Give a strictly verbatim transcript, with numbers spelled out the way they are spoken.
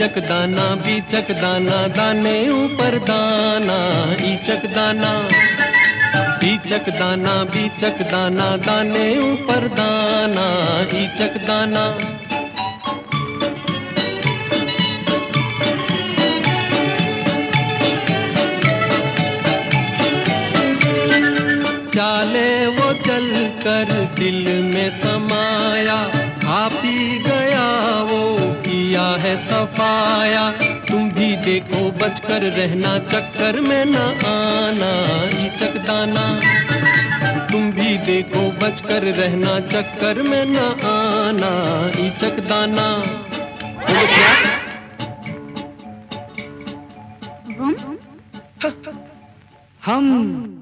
ईचक दाना बीचक दाना दाने ऊपर दाना ईचक दाना बीचक दाना बीचक दाना दाने ऊपर दाना ईचक दाना। चाले वो चल कर दिल में समाया, खा पी गया वो किया है सफाया। तुम भी देखो बचकर रहना, चक्कर में न आना ईचक दाना। तुम भी देखो बचकर रहना, चक्कर में न आना ईचक दाना। बोलो क्या? हम